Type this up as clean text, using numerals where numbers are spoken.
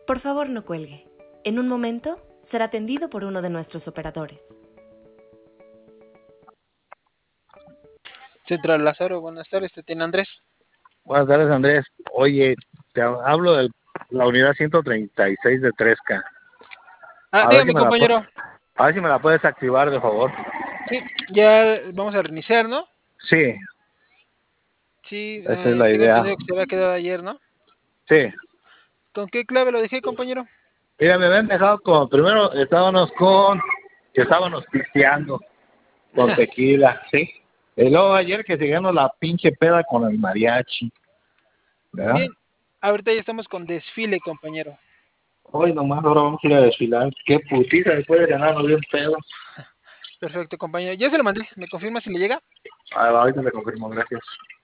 Por favor, no cuelgue. En un momento será atendido por uno de nuestros operadores. Central Lázaro, buenas tardes, te tiene Andrés. Buenas tardes, Andrés. Oye, te hablo de la unidad 136 de Tresca. A ver si Dígame, me la, compañero. a ver si me la puedes activar, de favor. Sí, ya vamos a reiniciar, ¿no? Sí, Sí, esa es la tengo idea. entendido que se había quedado ayer, ¿no? Sí. ¿Con qué clave lo dejé, compañero? Mira, me habían dejado primero estábamos pisteando con tequila, sí. Y luego ayer que llegamos la pinche peda con el mariachi, ¿verdad? Bien, ahorita ya estamos con desfile, compañero. Hoy nomás ahora vamos a ir a desfilar. Qué putiza después de ganarnos bien pedo. Perfecto, compañero. Ya se lo mandé. ¿Me confirma si le llega? Ahorita le confirmo, gracias.